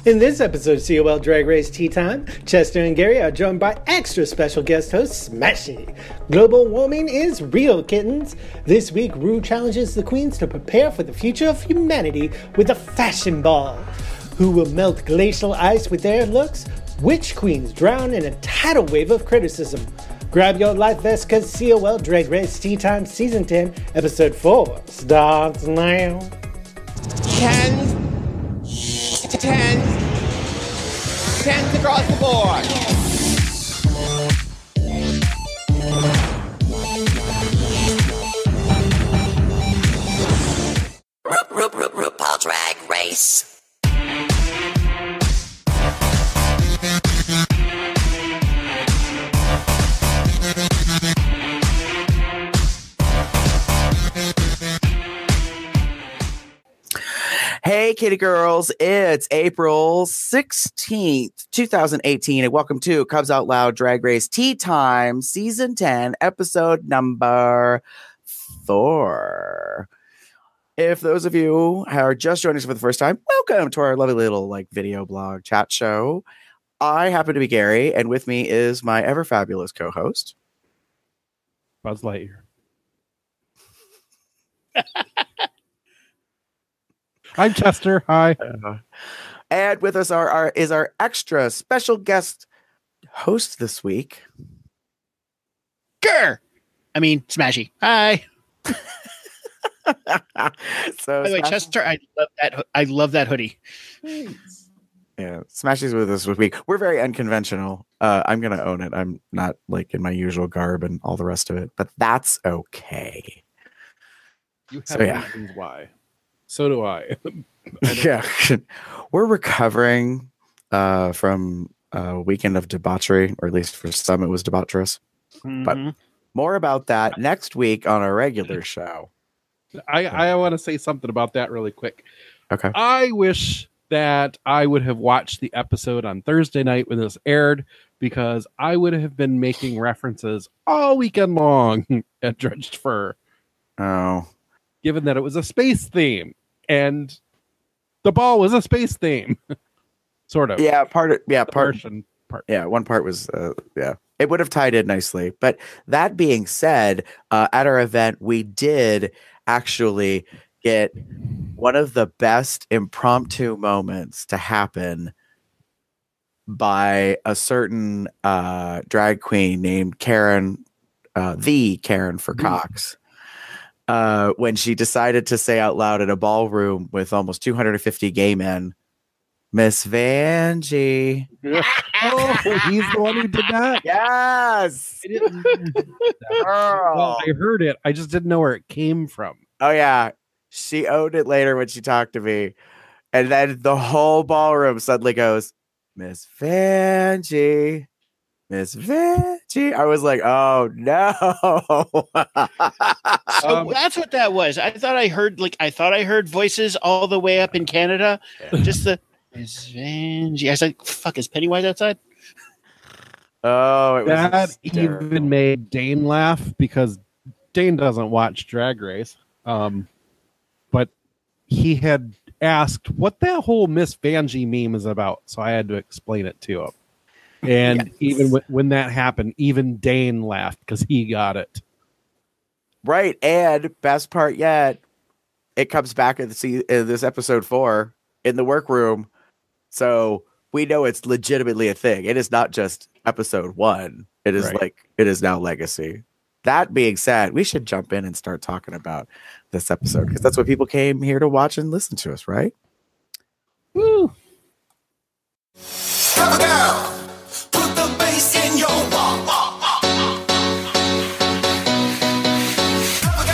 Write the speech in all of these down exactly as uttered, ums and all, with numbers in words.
In this episode of C O L Drag Race Tea Time, Chester and Gary are joined by extra special guest host Smashy. Global warming is real, kittens. This week, Rue challenges the queens to prepare for the future of humanity with a fashion ball. Who will melt glacial ice with their looks? Which queens drown in a tidal wave of criticism? Grab your life vest, cause C O L Drag Race Tea Time Season ten, Episode four starts now. Ten. Ten. Tens across the board. RuPaul Drag Race. Hey, kitty girls, it's April sixteenth, twenty eighteen, and welcome to Cubs Out Loud Drag Race Tea Time, Season ten, Episode number four. If those of you are just joining us for the first time, welcome to our lovely little like video blog chat show. I happen to be Gary, and with me is my ever fabulous co-host, Buzz Lightyear. I'm Chester. Hi. Uh, and with us are, are is our extra special guest host this week. Grr! I mean, Smashy. Hi. So, by the way, Smash- Chester, I love that. I love that hoodie. Yeah, Smashy's with us this week. We're very unconventional. Uh, I'm gonna own it. I'm not like in my usual garb and all the rest of it, but that's okay. You have So, yeah. reasons why. So do I. Yeah, we're recovering uh, from a weekend of debauchery, or at least for some it was debaucherous. Mm-hmm. But more about that next week on our regular show. I, I want to say something about that really quick. Okay. I wish that I would have watched the episode on Thursday night when this aired, because I would have been making references all weekend long at Dredged Fur, Oh. given that it was a space theme and the ball was a space theme. Sort of. Yeah, part of yeah, The part Martian part. yeah, one part was uh, yeah. It would have tied in nicely. But that being said, uh, at our event, we did actually get one of the best impromptu moments to happen by a certain uh, drag queen named Karen, uh, the Karen for Cox, uh, when she decided to say out loud in a ballroom with almost two hundred fifty gay men, Miss Vanjie. Oh, he's the one who did that? Yes. I didn't- Girl. Well, I heard it. I just didn't know where it came from. Oh yeah, she owned it later when she talked to me, and then the whole ballroom suddenly goes, Miss Vanjie, Miss Vanjie. I was like, oh no. So Um, that's what that was. I thought I heard like I thought I heard voices all the way up in Canada. Just the Miss Vanjie. I was like, "Fuck, is Pennywise outside?" Oh, it was That hysterical. even made Dane laugh, because Dane doesn't watch Drag Race. Um, but he had asked what that whole Miss Vanjie meme is about, so I had to explain it to him. And Yes. even w- when that happened, even Dane laughed because he got it. Right, and best part yet, it comes back in, the, se- in this episode four in the workroom, so we know it's legitimately a thing. It is not just episode one. It is Right. like it is now legacy. That being said, we should jump in and start talking about this episode, because that's what people came here to watch and listen to us, right? Woo! Cover girl, put the bass in your walk. Cover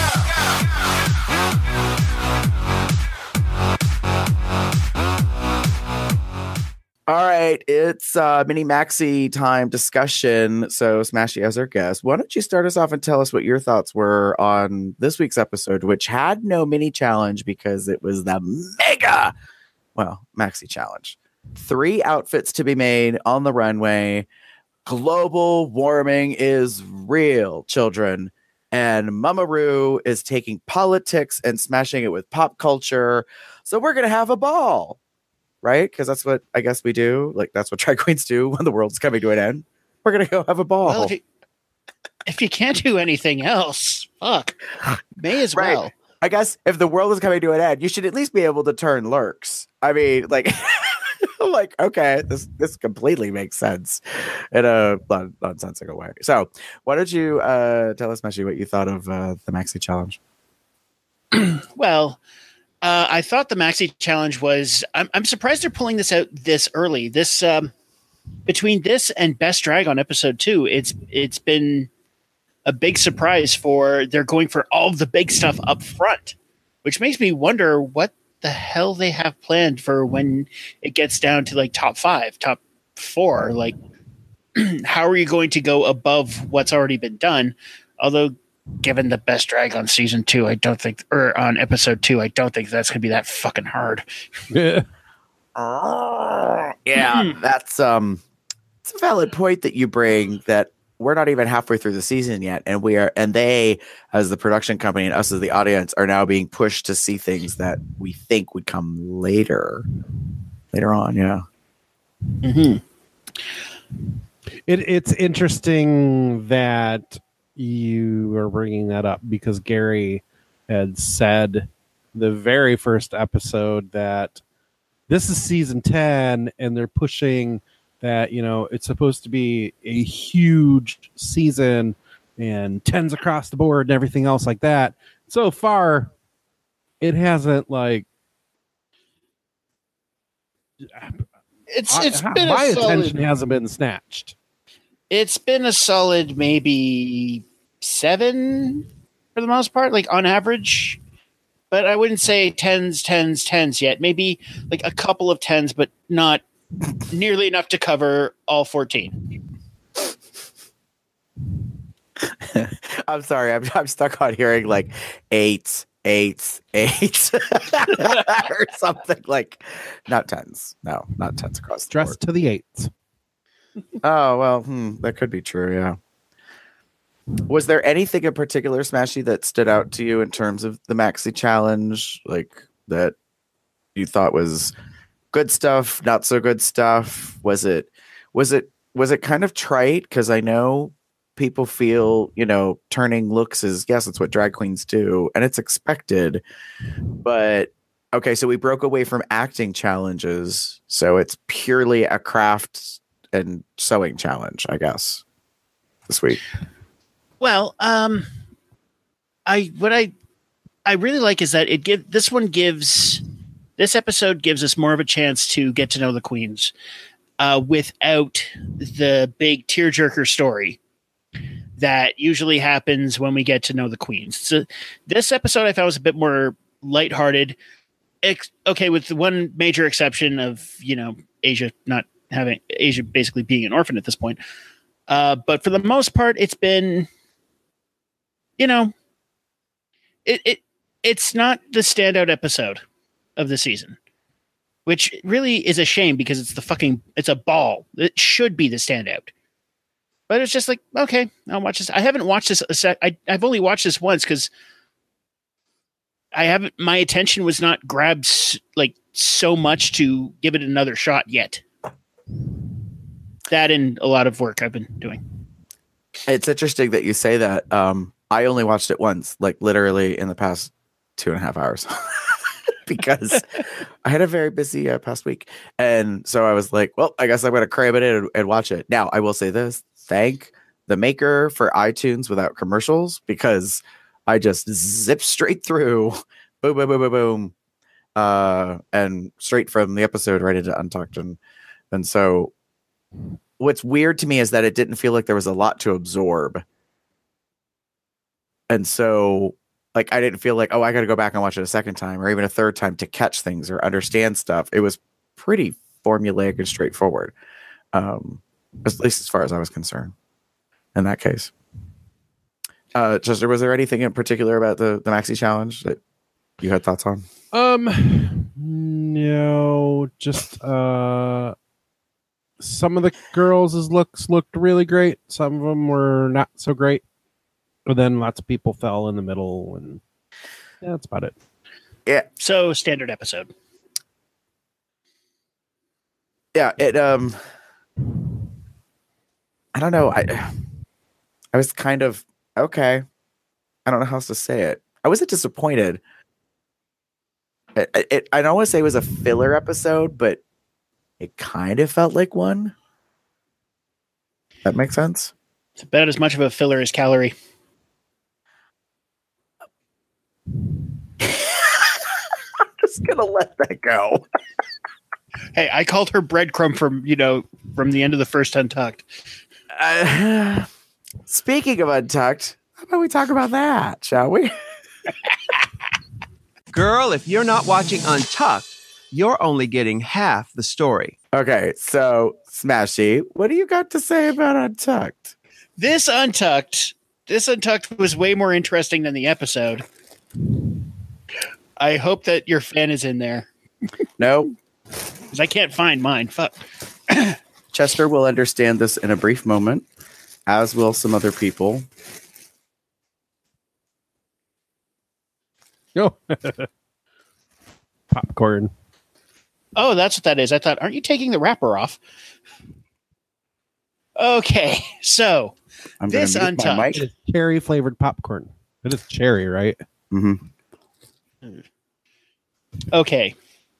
All right, it's uh, mini maxi time discussion. So, Smashy, as our guest, why don't you start us off and tell us what your thoughts were on this week's episode, which had no mini challenge because it was the mega, well, maxi challenge. Three outfits to be made on the runway. Global warming is real, children. And Mama Ru is taking politics and smashing it with pop culture. So we're going to have a ball. right? Because that's what I guess we do. Like that's what drag queens do when the world's coming to an end. We're gonna go have a ball. Well, if you, if you can't do anything else, fuck, may as Right. well. I guess if the world is coming to an end, you should at least be able to turn lurks. I mean, like, like okay, this this completely makes sense in a non- nonsensical way. So, why don't you uh, tell us, Meshi, what you thought of uh, the Maxi Challenge? Well, uh, I thought the Maxi Challenge was. I'm, I'm surprised they're pulling this out this early. This um, between this and Best Drag on episode two, it's it's been a big surprise for they're going for all of the big stuff up front, which makes me wonder what the hell they have planned for when it gets down to like top five, top four. Like, how are you going to go above what's already been done? Although, given the Best Drag on season two, I don't think, or on episode two, I don't think that's going to be that fucking hard. Yeah. Yeah, that's um, it's a valid point that you bring. That we're not even halfway through the season yet, and we are, and they, as the production company, and us as the audience, are now being pushed to see things that we think would come later, later on. Yeah. Mm-hmm. It, it's interesting that you are bringing that up because Gary had said the very first episode that this is season ten and they're pushing that, you know, it's supposed to be a huge season and tens across the board and everything else like that. So far, it hasn't like It's I- it's been my a solid, attention hasn't been snatched. it's been a solid maybe seven for the most part, like on average. But I wouldn't say tens, tens, tens yet. Maybe like a couple of tens, but not nearly enough to cover all fourteen. I'm sorry, I'm I'm stuck on hearing like eight, eight, eight, or something like not tens. No, not tens across the board. Dressed to the eights. Oh, well, hmm, that could be true, yeah. Was there anything in particular, Smashy, that stood out to you in terms of the Maxi Challenge? Like that you thought was good stuff, not so good stuff? Was it was it was it kind of trite? Because I know people feel, you know, turning looks is yes, it's what drag queens do, and it's expected. But okay, so we broke away from acting challenges, so it's purely a craft and sewing challenge, I guess, this week. Well, um, I what I I really like is that it give this one gives this episode gives us more of a chance to get to know the queens uh, without the big tearjerker story that usually happens when we get to know the queens. So this episode I found was a bit more lighthearted. Ex- okay, with the one major exception of, you know, Asia not having Asia basically being an orphan at this point. Uh, but for the most part, it's been, you know, it, it it's not the standout episode of the season, which really is a shame because it's the fucking it's a ball. It should be the standout. But it's just like, okay, I'll watch this. I haven't watched this a sec. I, I've only watched this once because I haven't. My attention was not grabbed s- like so much to give it another shot yet. That and a lot of work I've been doing. It's interesting that you say that. Um, I only watched it once, like literally in the past two and a half hours, because I had a very busy uh, past week, and so I was like, "Well, I guess I'm going to cram it in and, and watch it." Now, I will say this: thank the maker for iTunes without commercials, because I just zipped straight through, boom, boom, boom, boom, boom, uh, and straight from the episode right into Untucked, and and so. What's weird to me is that it didn't feel like there was a lot to absorb. And so, like, I didn't feel like, oh, I got to go back and watch it a second time or even a third time to catch things or understand stuff. It was pretty formulaic and straightforward, um, at least as far as I was concerned in that case. Uh, Chester, was there anything in particular about the, the Maxi Challenge that you had thoughts on? Um, no, just uh, some of the girls' looks looked really great. Some of them were not so great. But then lots of people fell in the middle, and yeah, that's about it. Yeah. So standard episode. yeah, it um I don't know. I I was kind of okay. I don't know how else to say it. I wasn't disappointed. It, it, I don't want to say it was a filler episode, but it kind of felt like one. That makes sense. It's about as much of a filler as Calorie. I'm just gonna let that go. Hey, I called her breadcrumb from you know from the end of the first Untucked. Uh, speaking of Untucked, how about we talk about that, shall we? Girl, if you're not watching Untucked, you're only getting half the story. Okay, so Smashy, what do you got to say about Untucked? This Untucked, this Untucked was way more interesting than the episode. I hope that your fan is in there. No. Because I can't find mine. Fuck. Chester will understand this in a brief moment, as will some other people. Oh. Popcorn. Oh, that's what that is. I thought, aren't you taking the wrapper off? Okay, so I'm this gonna mute my Untucked. mic. It is cherry flavored popcorn. It is cherry, right? Mm-hmm. Okay.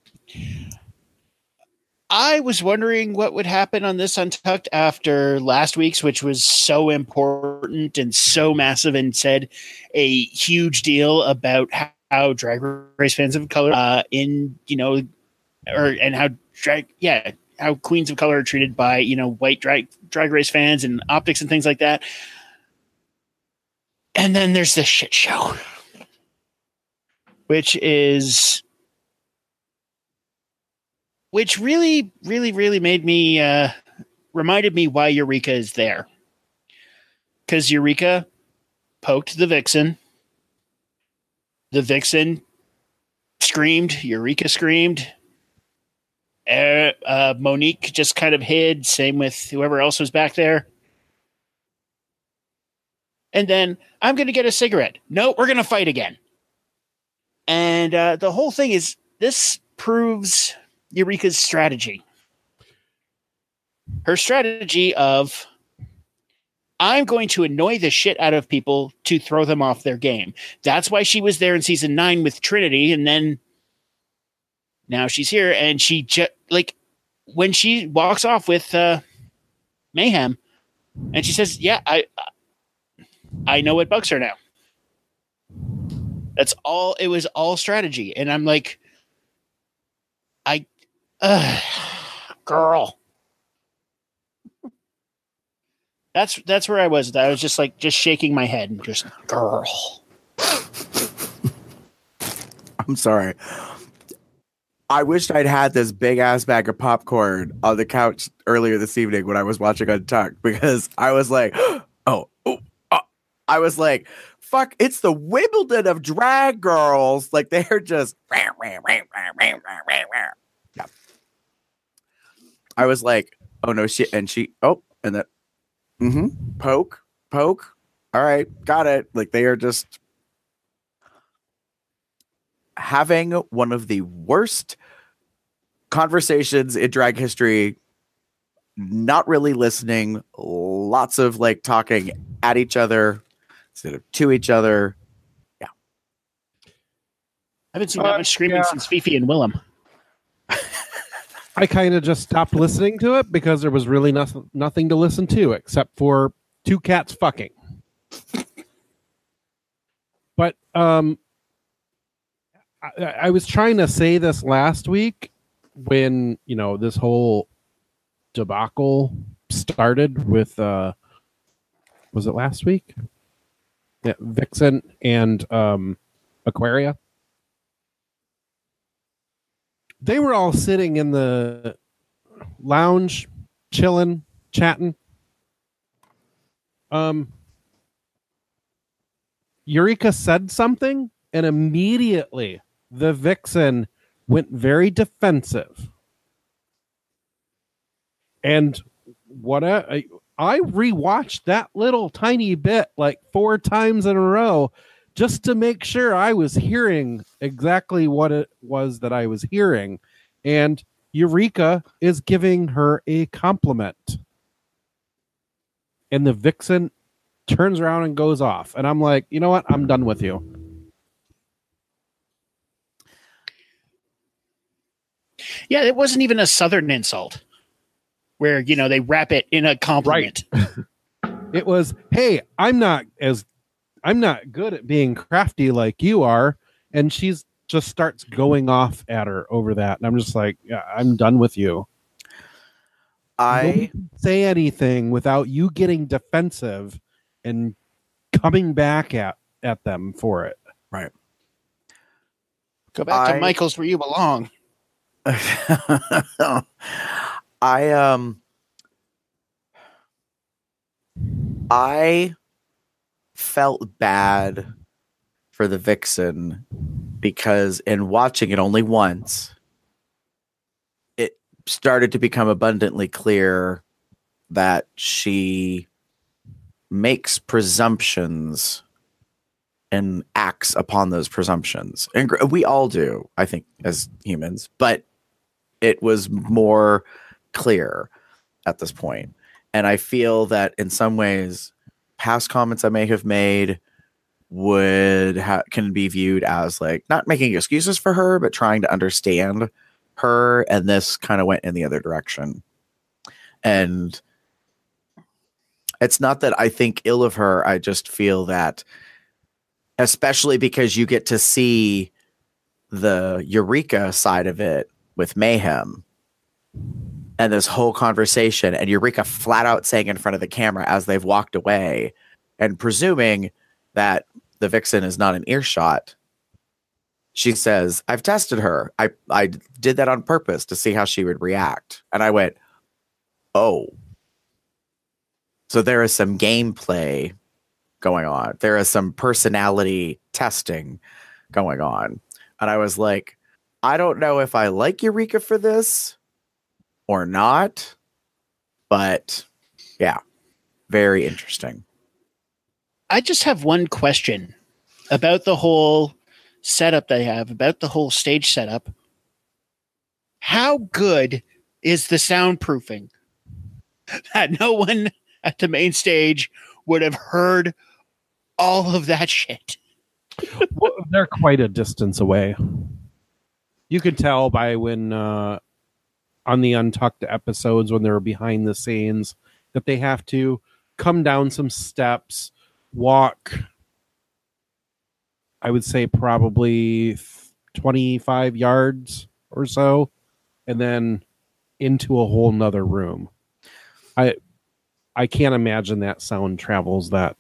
I was wondering what would happen on this Untucked after last week's, which was so important and so massive and said a huge deal about how, how Drag Race fans of color uh, in, you know, or and how drag, yeah, how queens of color are treated by, you know, white drag, drag race fans and optics and things like that. And then there's this shit show, which is... Which really, really, really made me, uh, reminded me why Eureka is there. Because Eureka poked the Vixen. The Vixen screamed. Eureka screamed. Uh, uh, Monique just kind of hid. Same with whoever else was back there. And then, I'm going to get a cigarette. No, we're going to fight again. And uh, the whole thing is, this proves... Eureka's strategy. Her strategy of, I'm going to annoy the shit out of people to throw them off their game. That's why she was there in season nine with Trinity, and then now she's here, and she just, like, when she walks off with uh, Mayhem, and she says, yeah, I, I know what bugs her now. That's all, it was all strategy. And I'm like, I, Uh, girl. That's that's where I was. I was just like just shaking my head and just girl. I'm sorry. I wished I'd had this big ass bag of popcorn on the couch earlier this evening when I was watching Untucked, because I was like, oh, oh, oh. I was like, fuck, it's the Wimbledon of drag girls. Like they're just. Yeah. I was like, oh no shit. And she, oh, and that, mm-hmm, poke, poke. All right, got it. Like they are just having one of the worst conversations in drag history, not really listening, lots of like talking at each other instead of to each other. Yeah. I haven't seen that Uh, much screaming yeah. since Fifi and Willem. I kind of just stopped listening to it because there was really nothing nothing to listen to except for two cats fucking. But um, I, I was trying to say this last week when, you know, this whole debacle started with uh, was it last week? Yeah, Vixen and um, Aquaria. They were all sitting in the lounge, chilling, chatting. Um, Eureka said something, and immediately the Vixen went very defensive. And what I, I rewatched that little tiny bit like four times in a row just to make sure I was hearing exactly what it was that I was hearing. And Eureka is giving her a compliment. And the Vixen turns around and goes off. And I'm like, you know what? I'm done with you. Yeah, it wasn't even a Southern insult where, you know, they wrap it in a compliment. Right. It was, hey, I'm not as I'm not good at being crafty like you are. And she's just starts going off at her over that. And I'm just like, yeah, I'm done with you. I Don't say anything without you getting defensive and coming back at, at them for it. right. Go back I- to Michael's where you belong. I um I felt bad for the Vixen because in watching it only once, it started to become abundantly clear that she makes presumptions and acts upon those presumptions. And gr- we all do, I think, as humans, but it was more clear at this point. And I feel that in some ways, past comments I may have made would ha- can be viewed as like not making excuses for her, but trying to understand her. And this kind of went in the other direction. And it's not that I think ill of her. I just feel that, especially because you get to see the Eureka side of it with Mayhem and this whole conversation, and Eureka flat out saying in front of the camera as they've walked away and presuming that the Vixen is not an earshot. She says, I've tested her. I, I did that on purpose to see how she would react. And I went, oh, so there is some gameplay going on. There is some personality testing going on. And I was like, I don't know if I like Eureka for this or not, but yeah, very interesting. I just have one question about the whole setup they have, about the whole stage setup. How good is the soundproofing that no one at the main stage would have heard all of that shit? Well, they're quite a distance away. You could tell by when uh, on the Untucked episodes when they were behind the scenes that they have to come down some steps, walk, I would say probably twenty-five yards or so, and then into a whole nother room. I I can't imagine that sound travels that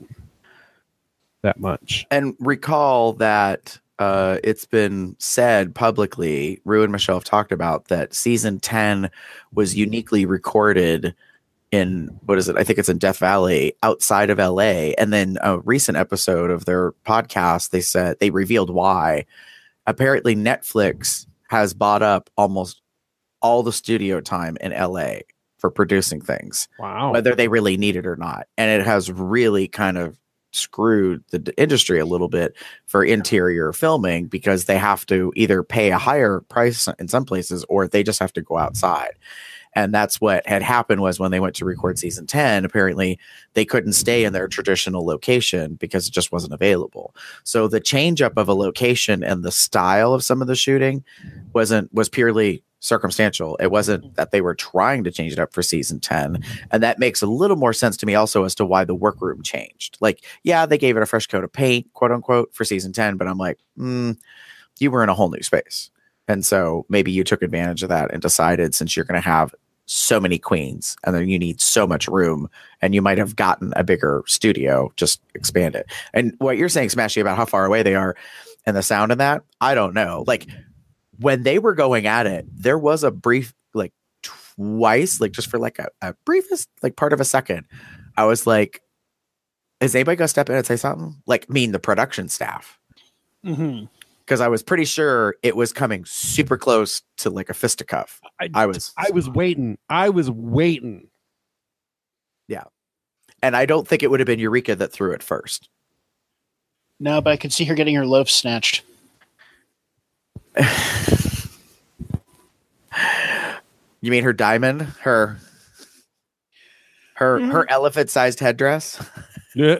that much. And recall that uh, it's been said publicly, Rue and Michelle have talked about that season ten was uniquely recorded in, what is it? I think it's in Death Valley outside of L A. And then a recent episode of their podcast, they said they revealed why. Apparently Netflix has bought up almost all the studio time in L A for producing things, Wow. whether they really need it or not. And it has really kind of screwed the d- industry a little bit for interior filming because they have to either pay a higher price in some places or they just have to go outside. And that's what had happened was when they went to record season ten, apparently they couldn't stay in their traditional location because it just wasn't available. So the change up of a location and the style of some of the shooting wasn't was purely circumstantial. It wasn't that they were trying to change it up for season ten. And that makes a little more sense to me also as to why the workroom changed. Like, yeah, they gave it a fresh coat of paint, quote unquote, for season ten, but I'm like, mm, you were in a whole new space. And so maybe you took advantage of that and decided since you're going to have so many queens and then you need so much room and you might have gotten a bigger studio, just expand it. And what you're saying, Smashy, about how far away they are and the sound of that, I don't know. Like when they were going at it, there was a brief, like twice, like just for like a, a briefest, like part of a second, I was like, is anybody going to step in and say something? Like, mean the production staff. Mm-hmm. Because I was pretty sure it was coming super close to like a fisticuff. I, I was, I was waiting. I was waiting. yeah. And I don't think it would have been Eureka that threw it first. No, but I could see her getting her loaf snatched. You mean her diamond? Her her Mhm. her elephant-sized headdress? Yeah.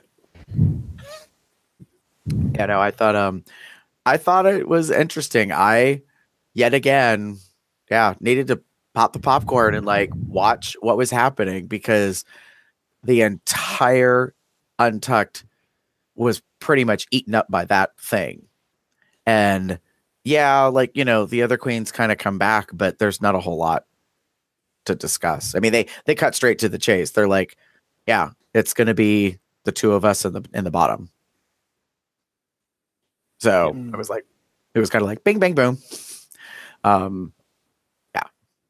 Yeah, no, I thought um I thought it was interesting. I yet again, yeah, needed to pop the popcorn and like watch what was happening because the entire Untucked was pretty much eaten up by that thing. And yeah, like, you know, the other queens kind of come back, but there's not a whole lot to discuss. I mean, they they cut straight to the chase. They're like, yeah, it's going to be the two of us in the in the bottom. So Mm. I was like, it was kind of like bing, bang, boom. Um, yeah.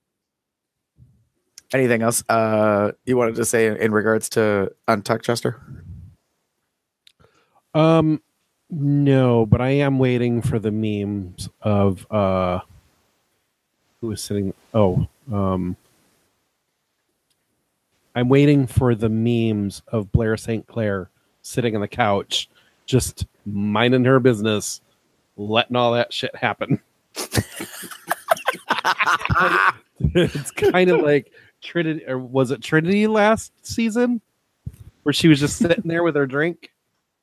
Anything else uh, you wanted to say in regards to Untucked, Chester? Um, no, but I am waiting for the memes of uh, who was sitting. Oh, um, I'm waiting for the memes of Blair Saint Clair sitting on the couch, just minding her business, letting all that shit happen. It's kind of like Trinity, or was it Trinity last season, where she was just sitting there with her drink?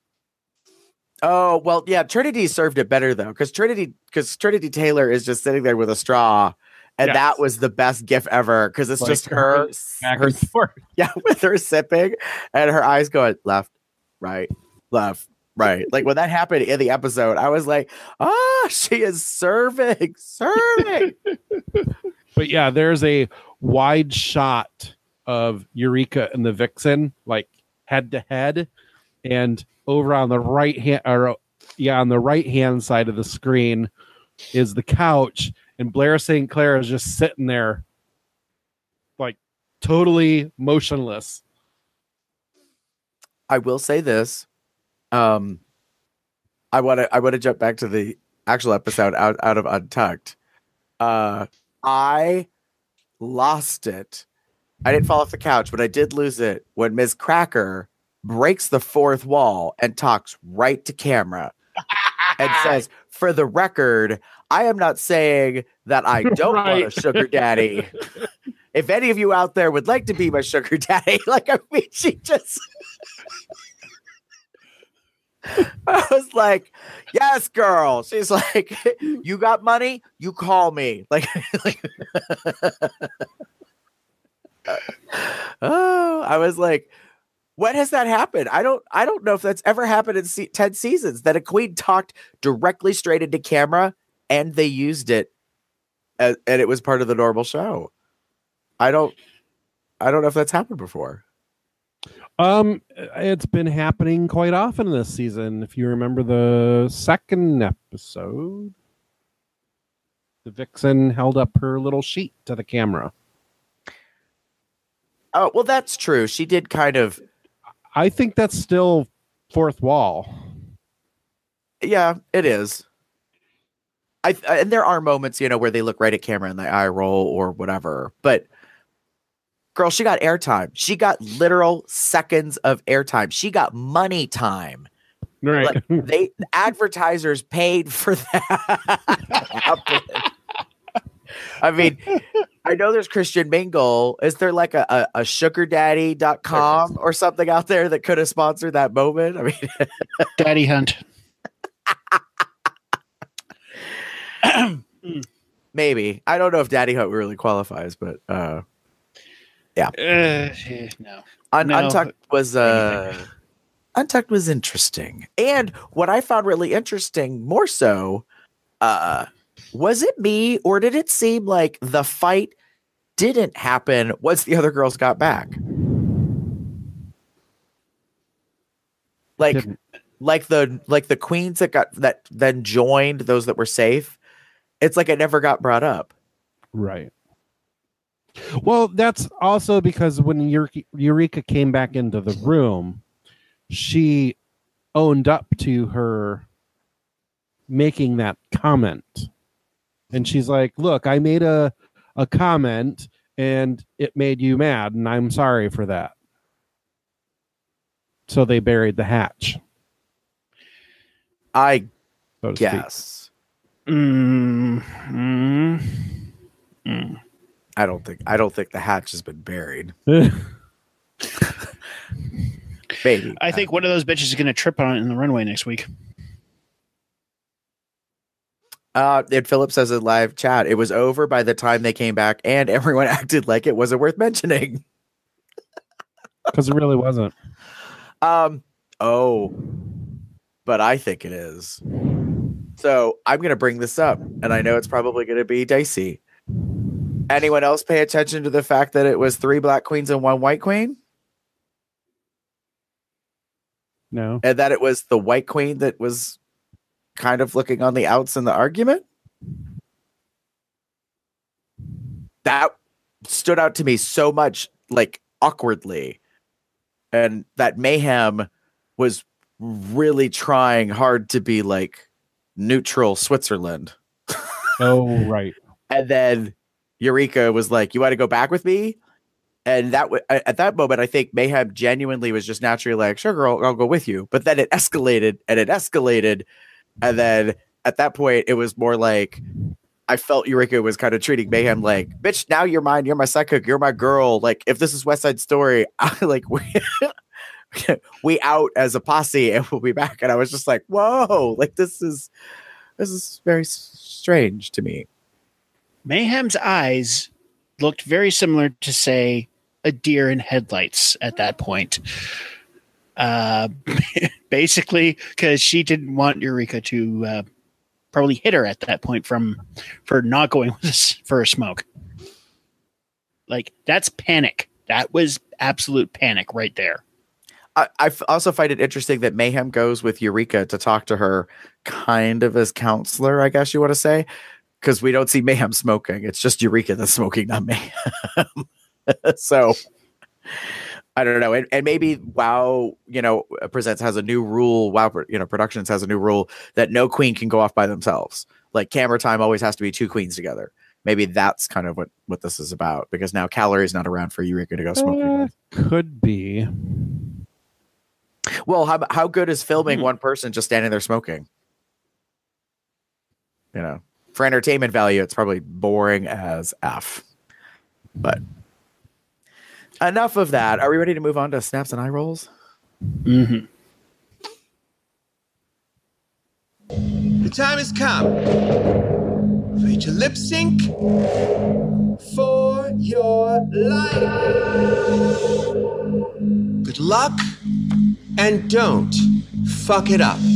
Oh, well, yeah, Trinity served it better though, because Trinity because Trinity Taylor is just sitting there with a straw, and Yes. that was the best gif ever because it's Like just her, her back her and forth. yeah, with her sipping and her eyes going left, right, left, right. Like when that happened in the episode, I was like, ah, she is serving, serving. But yeah, there's a wide shot of Eureka and the Vixen, like head to head, and over on the right hand, or yeah, on the right hand side of the screen is the couch, and Blair Saint Clair is just sitting there, like totally motionless. I will say this. Um, I want to I want to jump back to the actual episode out, out of Untucked. Uh, I lost it. I didn't fall off the couch, but I did lose it when Miz Cracker breaks the fourth wall and talks right to camera and says, "For the record, I am not saying that I don't Right. want a sugar daddy. If any of you out there would like to be my sugar daddy," like, I mean, she just. I was like, "Yes, girl." She's like, "You got money? You call me." Like, like oh, I was like, when has that happened? I don't, I don't know if that's ever happened in se- ten seasons that a queen talked directly straight into camera and they used it, as, and it was part of the normal show. I don't, I don't know if that's happened before. Um, it's been happening quite often this season. If you remember the second episode, the Vixen held up her little sheet to the camera. Oh, well, that's true. She did kind of. I think that's still fourth wall. Yeah, it is. I and there are moments, you know, where they look right at camera and they eye roll or whatever. But girl, she got airtime. She got literal seconds of airtime. She got money time. Right. Like they advertisers paid for that. I mean, I know there's Christian Mingle. Is there like a, a, a sugar daddy dot com or something out there that could have sponsored that moment? I mean, Daddy Hunt. maybe. I don't know if Daddy Hunt really qualifies, but uh, Uh, no. Un- No. Untucked was uh, Untucked was interesting. And what I found really interesting, more so, uh, was it me or did it seem like the fight didn't happen once the other girls got back? Like, Didn't. like the like the queens that got that then joined those that were safe. It's like it never got brought up. Right. Well, that's also because when Eureka, Eureka came back into the room, she owned up to her making that comment. And she's like, look, I made a, a comment and it made you mad, and I'm sorry for that. So they buried the hatch. I So to speak. guess. Mm, mm, mm. I don't think I don't think the hatch has been buried. Maybe. I think one of those bitches is going to trip on it in the runway next week. Uh, and Philip says in live chat, it was over by the time they came back, and everyone acted like it wasn't worth mentioning. Because it really wasn't. Um. Oh, but I think it is. So I'm going to bring this up, and I know it's probably going to be dicey. Anyone else pay attention to the fact that it was three black queens and one white queen? No. And that it was the white queen that was kind of looking on the outs in the argument? That stood out to me so much, like, awkwardly. And that Mayhem was really trying hard to be, like, neutral Switzerland. Oh, right. And then Eureka was like, you want to go back with me? And that w- at that moment, I think Mayhem genuinely was just naturally like, sure, girl, I'll go with you. But then it escalated and it escalated. And then at that point, it was more like, I felt Eureka was kind of treating Mayhem like, bitch, now you're mine. You're my sidekick. You're my girl. Like, if this is West Side Story, I, like, we, we out as a posse and we'll be back. And I was just like, whoa, like, this is, this is very strange to me. Mayhem's eyes looked very similar to, say, a deer in headlights at that point. Uh, basically, because she didn't want Eureka to uh, probably hit her at that point from for not going with us for a smoke. Like, that's panic. That was absolute panic right there. I, I f- also find it interesting that Mayhem goes with Eureka to talk to her kind of as counselor, I guess you want to say. Because we don't see Mayhem smoking. It's just Eureka that's smoking, not Mayhem. So, I don't know. And, and maybe WoW, you know, Presents has a new rule. WoW, you know, Productions has a new rule that no queen can go off by themselves. Like, camera time always has to be two queens together. Maybe that's kind of what, what this is about. Because now Calorie not around for Eureka to go smoking. Uh, could be. Well, how, how good is filming Hmm. one person just standing there smoking? You know? For entertainment value, it's probably boring as F. But enough of that. Are we ready to move on to snaps and eye rolls? Mm-hmm. The time has come for you to lip sync for your life. Good luck and don't fuck it up.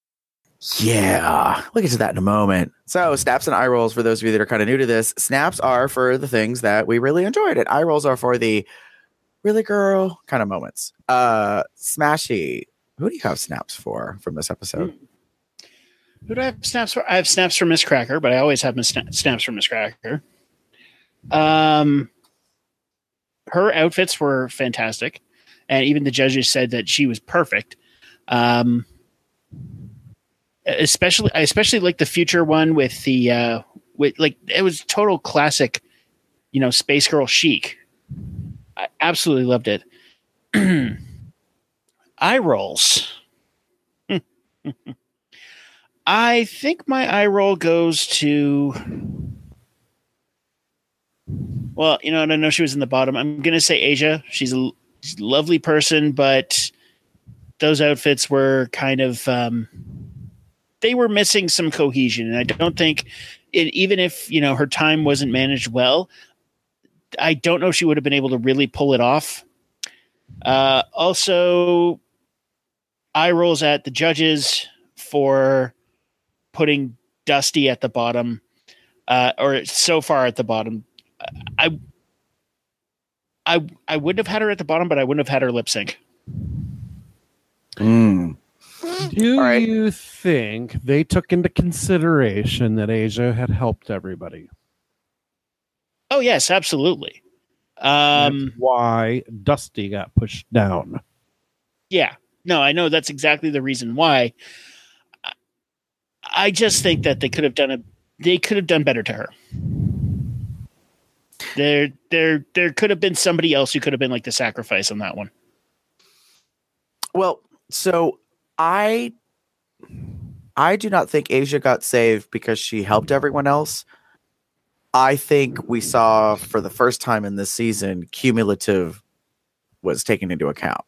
Yeah, we'll get to that in a moment. So, snaps and eye rolls, for those of you that are kind of new to this, snaps are for the things that we really enjoyed, and eye rolls are for the really girl kind of moments. Uh, Smashy, who do you have snaps for from this episode? Who do I have snaps for? I have snaps for Miss Cracker, but I always have Miss Sna- snaps for Miss Cracker. Um, her outfits were fantastic, and even the judges said that she was perfect. Um, especially, I especially like the future one with the uh, with like it was total classic, you know, Space Girl chic. I absolutely loved it. Eye rolls. I think my eye roll goes to. Well, you know, and I know she was in the bottom. I'm going to say Asia. She's a, she's a lovely person, but those outfits were kind of. Um, they were missing some cohesion. And I don't think, it, even if, you know, her time wasn't managed well, I don't know if she would have been able to really pull it off. Uh, also, eye rolls at the judges for putting Dusty at the bottom, uh, or so far at the bottom. I, I, I wouldn't have had her at the bottom, but I wouldn't have had her lip sync. Mm. Do All right. you think they took into consideration that Asia had helped everybody? Oh yes, absolutely. Um, That's why Dusty got pushed down. yeah, no, I know that's exactly the reason why. I- I just think that they could have done a, they could have done better to her. There, there, there could have been somebody else who could have been like the sacrifice on that one. Well, so I I do not think Asia got saved because she helped everyone else. I think we saw for the first time in this season, cumulative was taken into account.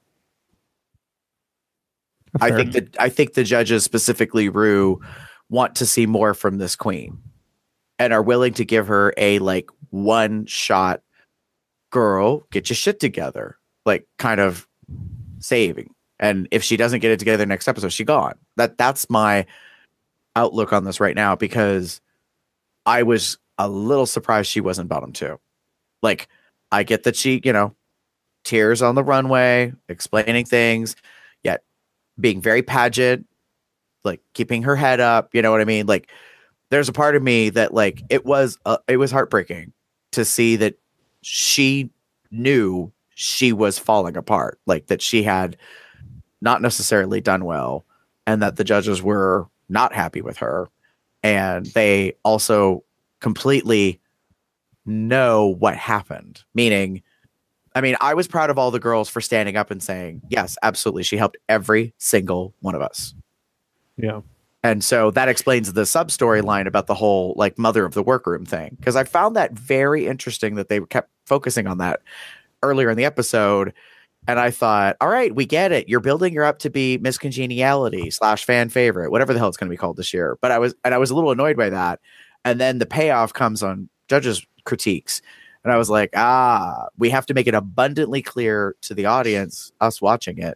I think that I think the judges, specifically Rue, want to see more from this queen and are willing to give her a like one shot, girl, get your shit together, like kind of saving. And if she doesn't get it together next episode, she's gone. That that's my outlook on this right now, because I was a little surprised she wasn't bottom two. Like, I get that she, you know, tears on the runway, explaining things, yet being very pageant, like keeping her head up. You know what I mean? Like, there's a part of me that like it was uh, it was heartbreaking to see that she knew she was falling apart, like that she had not necessarily done well, and that the judges were not happy with her, and they also completely know what happened. Meaning, I mean, I was proud of all the girls for standing up and saying, yes, absolutely, she helped every single one of us. Yeah. And so that explains the sub storyline about the whole like mother of the workroom thing. Because I found that very interesting that they kept focusing on that earlier in the episode. And I thought, all right, we get it. You're building her up to be Miss Congeniality slash fan favorite, whatever the hell it's going to be called this year. But I was, and I was a little annoyed by that. And then the payoff comes on judges' critiques. And I was like, ah, we have to make it abundantly clear to the audience, us watching it,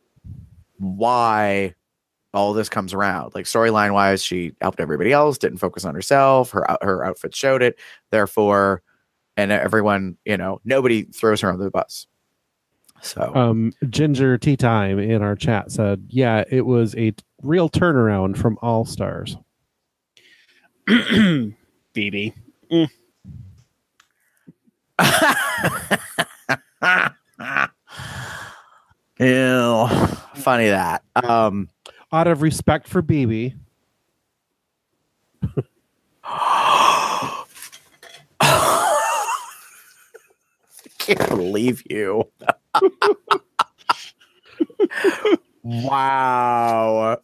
why all this comes around. Like, storyline wise, she helped everybody else, didn't focus on herself. Her her outfit showed it. Therefore, and everyone, you know, nobody throws her under the bus. So, um, Ginger Tea Time in our chat said, yeah, it was a t- real turnaround from All Stars. B B. Mm. Ew, funny that. Um, Out of respect for B B. I can't believe you. Wow.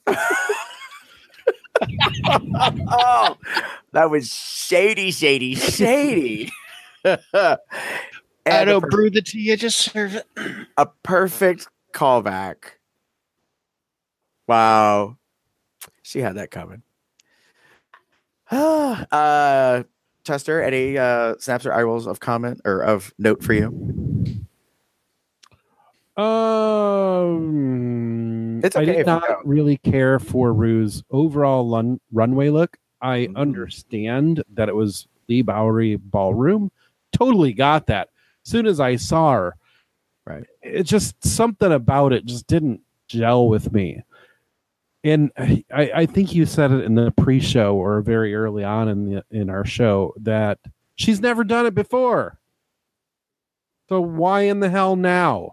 Oh, that was shady, shady, shady. I And don't a, brew the tea, I just serve it. a perfect callback. Wow. She had that coming. uh, Chester, any uh, snaps or eye rolls of comment or of note for you? Um, It's I okay did if you not don't. really care for Rue's overall lun- runway look. I Mhm. understand that it was Lee Bowery Ballroom. Totally got that. As soon as I saw her, Right. it just something about it just didn't gel with me. And I, I think you said it in the pre-show or very early on in the in our show that she's never done it before. So why in the hell now?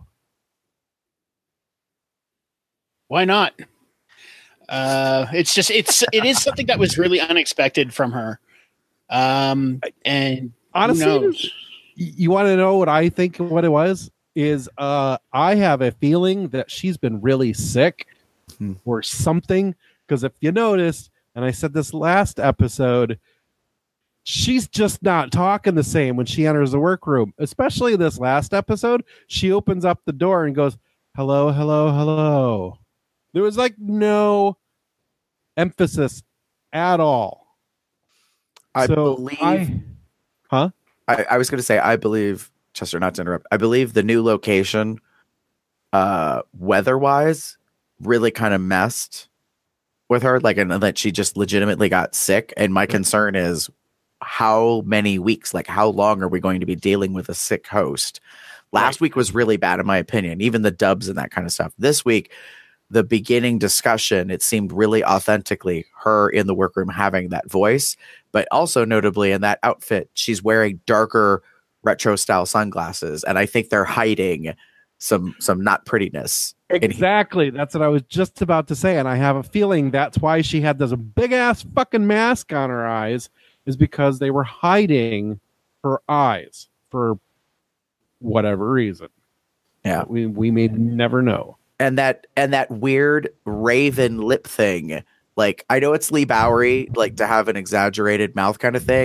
Why not? Uh, it's just it's it is something that was really unexpected from her. Um, and Honestly, who knows? you want to know what I think what it was? Is uh, I have a feeling that she's been really sick Hmm. or something. Because if you notice, and I said this last episode, she's just not talking the same when she enters the workroom. Especially this last episode, she opens up the door and goes, "Hello, hello, hello." There was like no emphasis at all. I So believe. I- huh? I, I was going to say, I believe, Chester, not to interrupt, I believe the new location, uh, weather-wise, really kind of messed with her, like, and that she just legitimately got sick. And my concern is how many weeks, like, how long are we going to be dealing with a sick host? Last Right. week was really bad, in my opinion, even the dubs and that kind of stuff. This week, the beginning discussion, it seemed really authentically her in the workroom having that voice, but also notably in that outfit, she's wearing darker retro style sunglasses. And I think they're hiding some, some not prettiness. in here. Exactly. That's what I was just about to say. And I have a feeling that's why she had this big ass fucking mask on her eyes, is because they were hiding her eyes for whatever reason. Yeah. We we may never know. And that, and that weird raven lip thing. Like, I know it's Lee Bowery, like to have an exaggerated mouth kind of thing,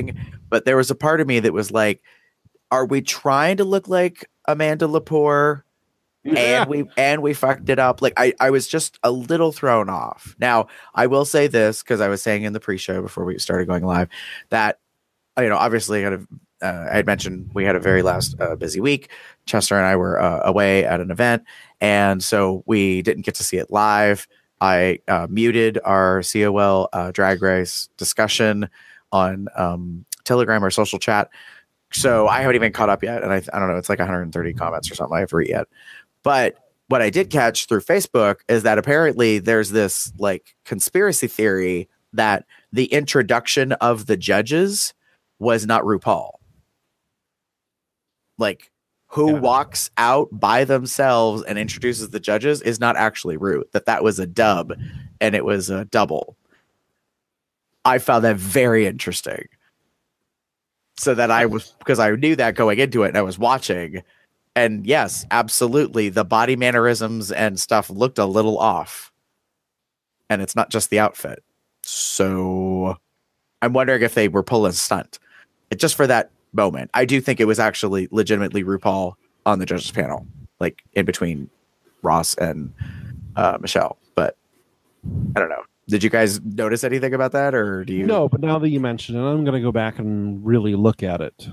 but there was a part of me that was like, are we trying to look like Amanda Lepore? Yeah. And we and we fucked it up. Like I, I was just a little thrown off. Now I will say this because I was saying in the pre-show before we started going live that you know obviously kind of uh, I had mentioned we had a very last uh, busy week. Chester and I were uh, away at an event, and so we didn't get to see it live. I uh, muted our C O L uh, Drag Race discussion on um, Telegram or social chat, so I haven't even caught up yet. And I, I don't know, it's like one hundred thirty comments or something I haven't read yet. But what I did catch through Facebook is that apparently there's this like conspiracy theory that the introduction of the judges was not RuPaul. Like who Yeah. walks out by themselves and introduces the judges is not actually Ru. That that was a dub and it was a double. I found that very interesting. So that I was, because I knew that going into it and I was watching. And yes, absolutely. The body mannerisms and stuff looked a little off. And it's not just the outfit. So I'm wondering if they were pulling a stunt. It, just for that moment. I do think it was actually legitimately RuPaul on the judges panel. Like in between Ross and uh, Michelle. But I don't know. Did you guys notice anything about that? Or do you? No, but now that you mention it, I'm going to go back and really look at it.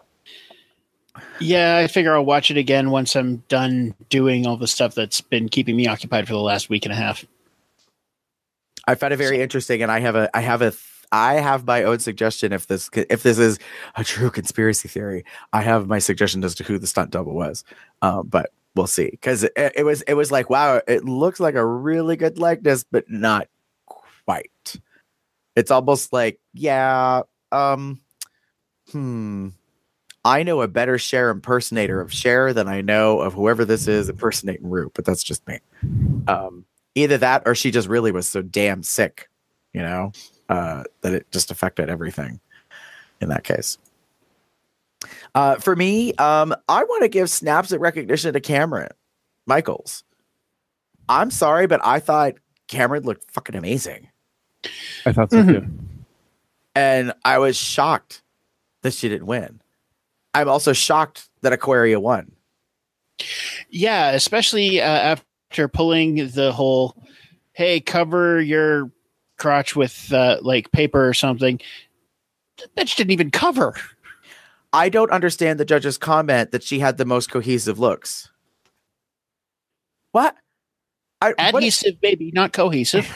Yeah, I figure I'll watch it again once I'm done doing all the stuff that's been keeping me occupied for the last week and a half. I found it very interesting, and I have a, I have a, I have my own suggestion. If this, if this is a true conspiracy theory, I have my suggestion as to who the stunt double was. Um, but we'll see, because it, it was, it was like, wow, it looks like a really good likeness, but not quite. It's almost like, yeah, um, hmm. I know a better Cher impersonator of Cher than I know of whoever this is impersonating Ru, but that's just me. Um, either that or she just really was so damn sick, you know, uh, that it just affected everything in that case. Uh, for me, um, I want to give snaps at recognition to Cameron Michaels. I'm sorry, but I thought Cameron looked fucking amazing. I thought so Mhm. too. And I was shocked that she didn't win. I'm also shocked that Aquaria won. Yeah, especially uh, after pulling the whole, hey, cover your crotch with uh, like paper or something. That bitch didn't even cover. I don't understand the judge's comment that she had the most cohesive looks. What? I, what- Adhesive, baby, not cohesive.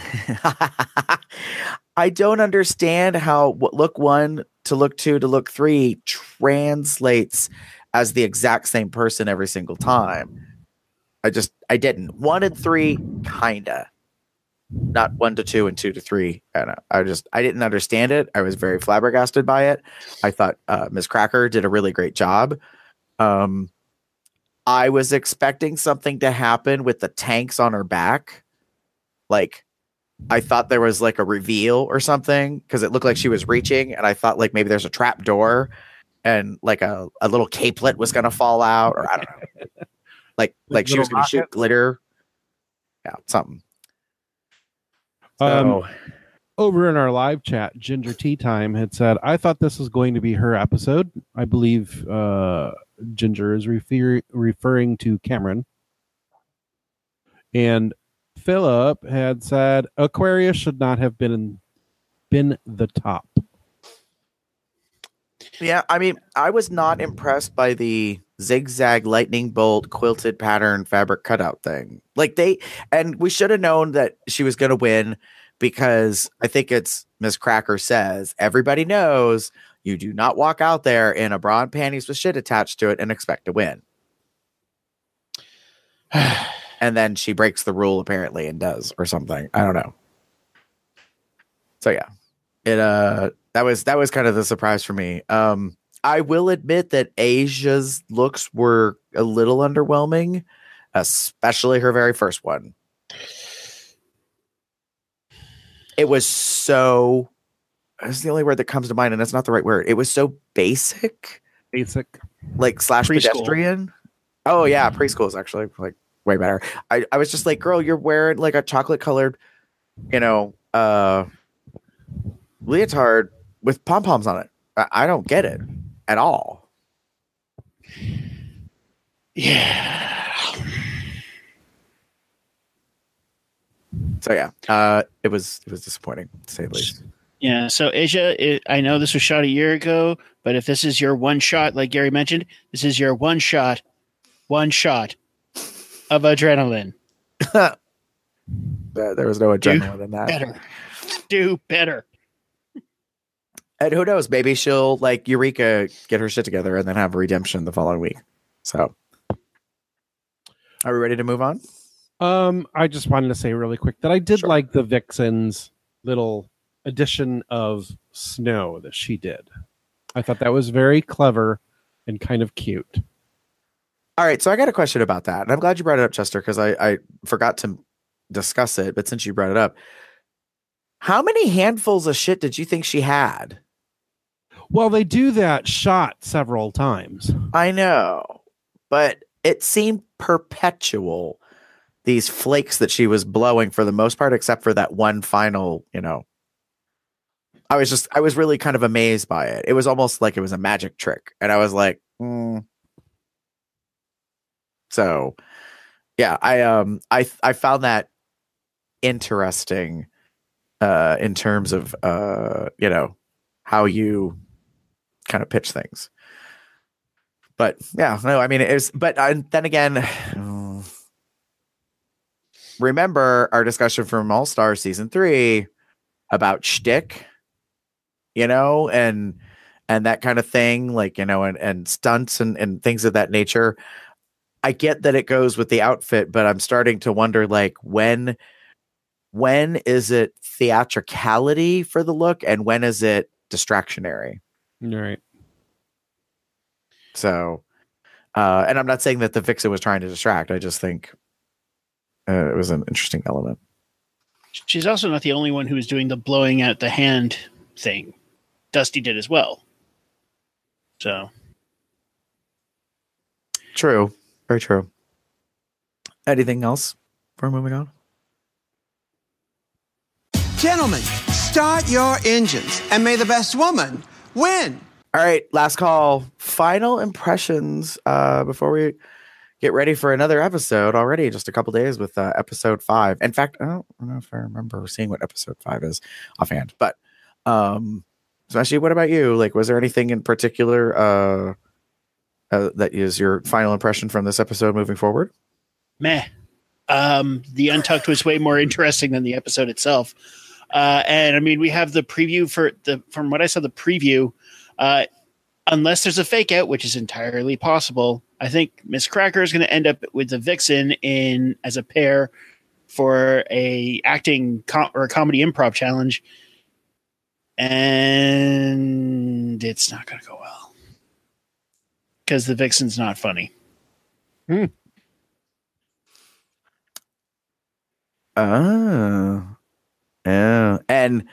I don't understand how what look one to look two to look three translates as the exact same person every single time. I just, I didn't. One and three, kinda. Not one to two and two to three. I, don't know. I just, I didn't understand it. I was very flabbergasted by it. I thought uh, Miz Cracker did a really great job. Um, I was expecting something to happen with the tanks on her back. Like, I thought there was like a reveal or something because it looked like she was reaching, and I thought like maybe there's a trap door and like a, a little capelet was going to fall out, or I don't know. like, like she was going to shoot glitter. Yeah, something. Um, So, over in our live chat, Ginger Tea Time had said, I thought this was going to be her episode. I believe uh, Ginger is refer- referring to Cameron. And Philip had said Aquarius should not have been in, been the top. yeah, I mean, I was not impressed by the zigzag lightning bolt quilted pattern fabric cutout thing. Like they, and we should have known that she was going to win because I think it's Miz Cracker says, everybody knows you do not walk out there in a bra and panties with shit attached to it and expect to win. And then she breaks the rule apparently and does, or something. I don't know. So yeah, it, uh, that was, that was kind of the surprise for me. Um, I will admit that Asia's looks were a little underwhelming, especially her very first one. It was so, it's the only word that comes to mind, and it's not the right word. It was so basic, Basic. like slash Preschool. pedestrian. Oh yeah, preschool is actually like way better. I, I was just like, girl, you're wearing like a chocolate colored, you know, uh, leotard with pom poms on it. I, I don't get it at all. Yeah. So yeah, uh, it was it was disappointing to say the least. Yeah. So Asia, it, I know this was shot a year ago, but if this is your one shot, like Gary mentioned, this is your one shot, one shot of adrenaline. There there was no adrenaline Do in that. better. Do better. And who knows? Maybe she'll like Eureka get her shit together and then have redemption the following week. So, are we ready to move on? Um, I just wanted to say really quick that I did Sure. like the Vixen's little addition of snow that she did. I thought that was very clever and kind of cute. All right, so I got a question about that, and I'm glad you brought it up, Chester, because I, I forgot to discuss it. But since you brought it up, how many handfuls of shit did you think she had? Well, they do that shot several times. I know, but it seemed perpetual. These flakes that she was blowing for the most part, except for that one final, you know. I was just, I was really kind of amazed by it. It was almost like it was a magic trick. And I was like, hmm. So yeah, I, um, I, I found that interesting, uh, in terms of, uh, you know, how you kind of pitch things. But yeah, no, I mean, it was, but uh, then again, remember our discussion from All Star season three about shtick, you know, and and that kind of thing, like, you know, and, and stunts and, and things of that nature. I get that it goes with the outfit, but I'm starting to wonder, like, when when is it theatricality for the look and when is it distractionary? All right. So, uh, and I'm not saying that the Vixen was trying to distract. I just think uh, it was an interesting element. She's also not the only one who was doing the blowing out the hand thing. Dusty did as well. So True. Very true. Anything else before moving on? Gentlemen, start your engines and may the best woman win. All right, last call. Final impressions uh, before we get ready for another episode. Already just a couple days with uh, episode five. In fact, I don't, I don't know if I remember seeing what episode five is offhand. But um, Smashy, what about you? Like, was there anything in particular uh, uh, that is your final impression from this episode moving forward? meh. Um, the Untucked was way more interesting than the episode itself. Uh, and I mean, we have the preview for the, from what I saw, the preview, uh, unless there's a fake out, which is entirely possible. I think Miss Cracker is going to end up with the Vixen in as a pair for a acting com- or a comedy improv challenge. And it's not going to go well because the Vixen's not funny. Hmm. Oh, yeah. And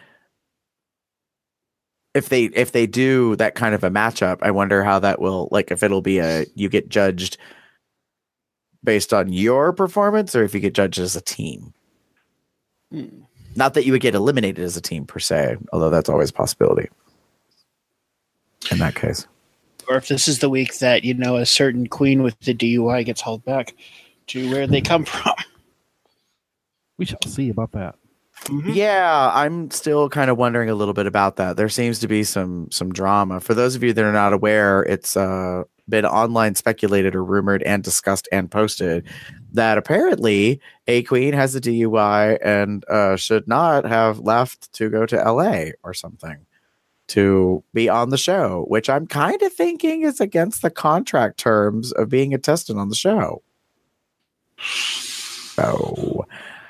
if they if they do that kind of a matchup, I wonder how that will, like, if it'll be a you get judged based on your performance or if you get judged as a team. Hmm. Not that you would get eliminated as a team per se, although that's always a possibility in that case. Or if this is the week that, you know, a certain queen with the D U I gets hauled back to where they come from. We shall see about that. Mm-hmm. Yeah, I'm still kind of wondering a little bit about that. There seems to be some some drama. For those of you that are not aware, it's uh, been online speculated or rumored and discussed and posted that apparently a queen has a D U I and uh, should not have left to go to L A or something to be on the show, which I'm kind of thinking is against the contract terms of being a contestant on the show. So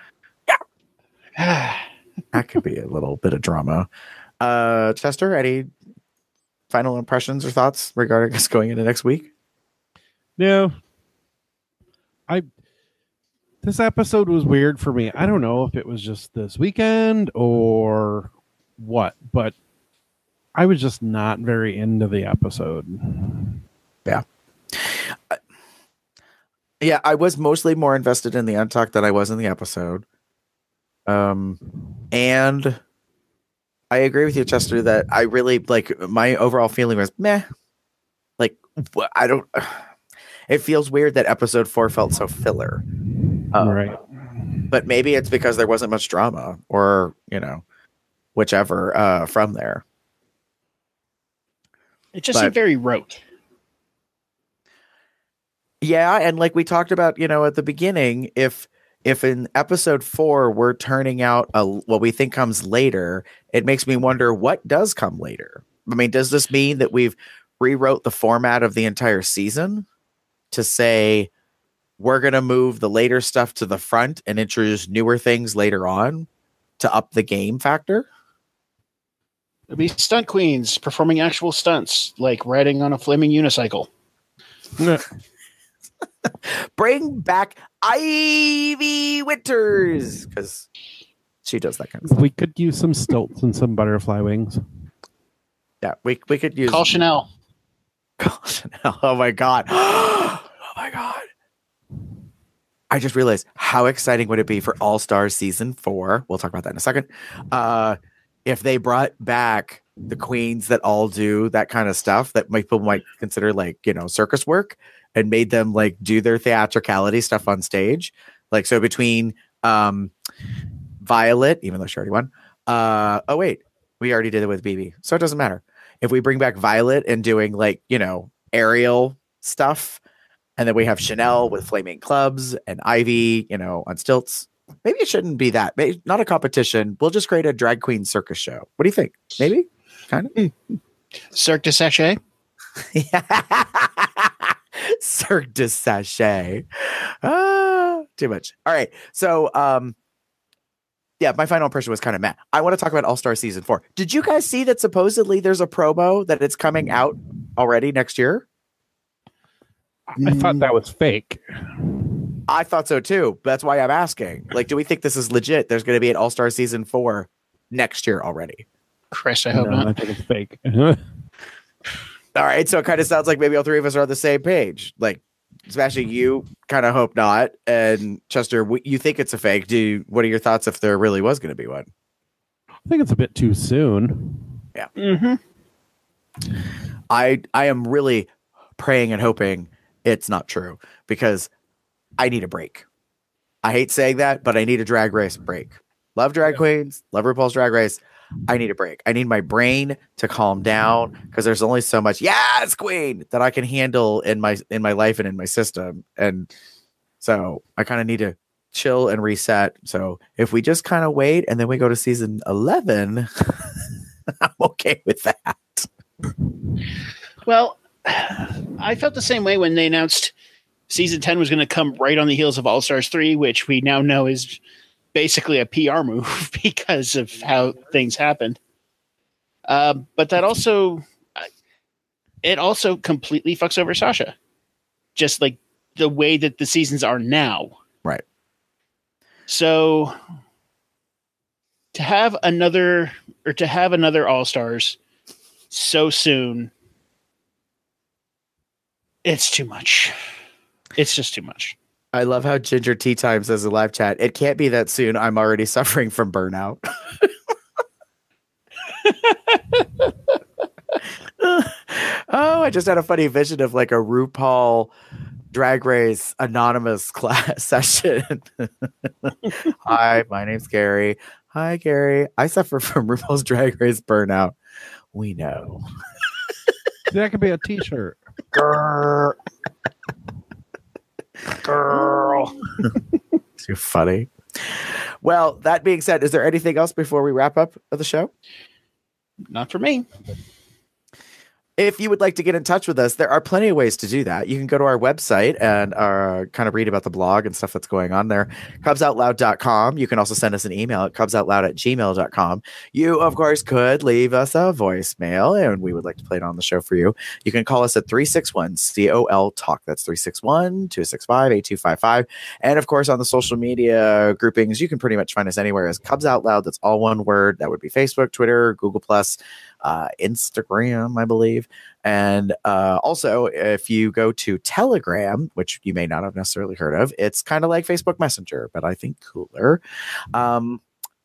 that could be a little bit of drama. Uh, Chester, any final impressions or thoughts regarding us going into next week? No. I this episode was weird for me. I don't know if it was just this weekend or what, but I was just not very into the episode. Yeah. Uh, yeah, I was mostly more invested in the Untucked than I was in the episode. Um, and I agree with you, Chester, that I really like my overall feeling was meh. Like, wh- I don't, it feels weird that episode four felt so filler. Um, right. But maybe it's because there wasn't much drama or, you know, whichever uh, from there. It just But- seemed very rote. Yeah, and like we talked about, you know, at the beginning, if if in episode four we're turning out a what we think comes later, it makes me wonder what does come later. I mean, does this mean that we've rewrote the format of the entire season to say we're going to move the later stuff to the front and introduce newer things later on to up the game factor? It'll be stunt queens performing actual stunts, like riding on a flaming unicycle. Bring back Ivy Winters because she does that kind of stuff. We could use some stilts and some butterfly wings. Yeah, we we could use Call Chanel. Call Chanel. Oh my god. Oh my god. I just realized how exciting would it be for All Stars season four. We'll talk about that in a second. Uh, if they brought back the queens that all do that kind of stuff that people might consider like, you know, circus work and made them like do their theatricality stuff on stage. Like, so between um, Violet, even though she already won. Uh, oh, wait, we already did it with B B. So it doesn't matter. If we bring back Violet and doing like, you know, aerial stuff, and then we have Chanel with flaming clubs and Ivy, you know, on stilts. Maybe it shouldn't be that. Maybe not a competition. We'll just create a drag queen circus show. What do you think? Maybe? Kind of? Cirque du Sachet. Cirque du Sachet. Ah, too much. All right. So, um, yeah, my final impression was kind of meh. I want to talk about All-Star Season four. Did you guys see that supposedly there's a promo that it's coming out already next year? I thought that was fake. I thought so too. That's why I'm asking. Like, do we think this is legit? There's going to be an All-Star Season four next year already. Chris, I hope No, I not. think it's fake. All right. So it kind of sounds like maybe all three of us are on the same page. Like, Smashing, you kind of hope not. And Chester, w- you think it's a fake. Do you, what are your thoughts if there really was going to be one? I think it's a bit too soon. Mm-hmm. I I am really praying and hoping it's not true because I need a break. I hate saying that, but I need a Drag Race break. Love drag queens, love RuPaul's Drag Race. I need a break. I need my brain to calm down because there's only so much yes, queen that I can handle in my in my life and in my system. And so I kind of need to chill and reset. So if we just kind of wait and then we go to season eleven, I'm okay with that. Well, I felt the same way when they announced season ten was going to come right on the heels of All Stars three, which we now know is basically a P R move because of how things happened. Uh, but that also, it also completely fucks over Sasha. Just like the way that the seasons are now. Right. So to have another, or to have another All Stars so soon, it's too much. It's just too much. I love how Ginger Tea Time says in live chat, it can't be that soon. I'm already suffering from burnout. Oh, I just had a funny vision of like a RuPaul Drag Race anonymous class session. Hi, my name's Gary. Hi, Gary. I suffer from RuPaul's Drag Race burnout. We know. That could be a t-shirt. Girl. Girl. Too funny. Well, that being said, is there anything else before we wrap up of the show? Not for me. If you would like to get in touch with us, there are plenty of ways to do that. You can go to our website and uh, kind of read about the blog and stuff that's going on there. Cubs Out Loud dot com. You can also send us an email at cubs out loud at gmail dot com. You, of course, could leave us a voicemail, and we would like to play it on the show for you. You can call us at three six one C O L Talk. That's three six one, two six five, eight two five five. And, of course, on the social media groupings, you can pretty much find us anywhere as Cubs Out Loud. That's all one word. That would be Facebook, Twitter, Google Plus, uh, Instagram, I believe. And uh, also, if you go to Telegram, which you may not have necessarily heard of, it's kind of like Facebook Messenger, but I think cooler. Um,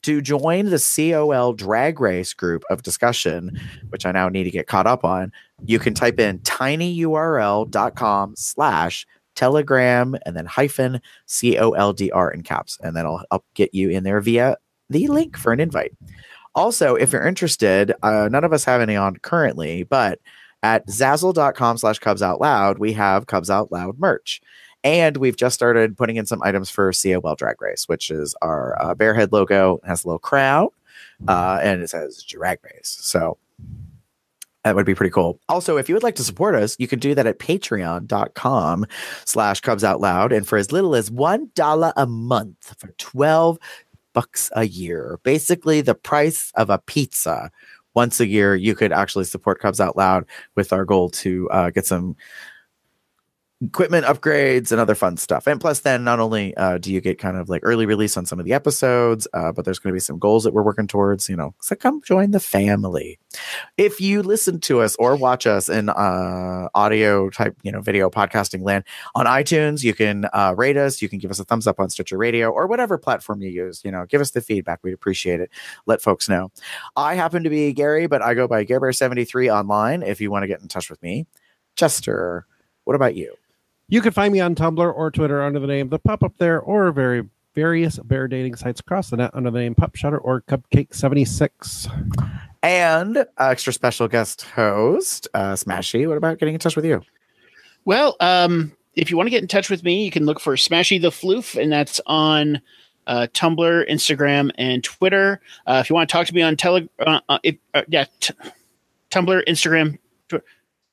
To join the C O L Drag Race group of discussion, which I now need to get caught up on, you can type in tinyurl.com slash telegram and then hyphen C O L D R in caps. And then I'll, I'll get you in there via the link for an invite. Also, if you're interested, uh, none of us have any on currently, but at zazzle.com slash Cubs Out Loud, we have Cubs Out Loud merch. And we've just started putting in some items for C O L Drag Race, which is our uh, Bearhead logo. It has a little crown, uh, and it says Drag Race. So that would be pretty cool. Also, if you would like to support us, you can do that at patreon.com slash Cubs Out Loud. And for as little as one dollar a month for twelve bucks a year, basically the price of a pizza once a year, you could actually support Cubs Out Loud with our goal to uh, get some equipment upgrades and other fun stuff. And plus then not only uh, do you get kind of like early release on some of the episodes, uh, but there's going to be some goals that we're working towards, you know, so come join the family. If you listen to us or watch us in uh, audio type, you know, video podcasting land on iTunes, you can uh, rate us. You can give us a thumbs up on Stitcher Radio or whatever platform you use, you know, give us the feedback. We'd appreciate it. Let folks know. I happen to be Gary, but I go by Gare Bear seventy-three online. If you want to get in touch with me, Chester, what about you? You can find me on Tumblr or Twitter under the name The Pup Up There, or very various bear dating sites across the net under the name Pup Shutter or Cupcake seventy-six. And uh, extra special guest host, uh, Smashy, what about getting in touch with you? Well, um, if you want to get in touch with me, you can look for Smashy the Floof, and that's on uh, Tumblr, Instagram, and Twitter. Uh, if you want to talk to me on tele, uh, uh, it, uh, yeah, t- Tumblr, Instagram, Twitter.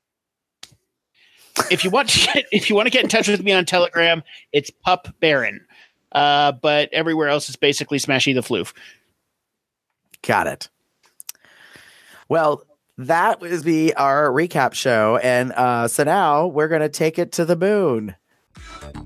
If you want to get, if you want to get in touch with me on Telegram, it's Pup Baron. Uh, but everywhere else is basically Smashy the Floof. Got it. Well, that was be our recap show, and uh, so now we're gonna take it to the moon.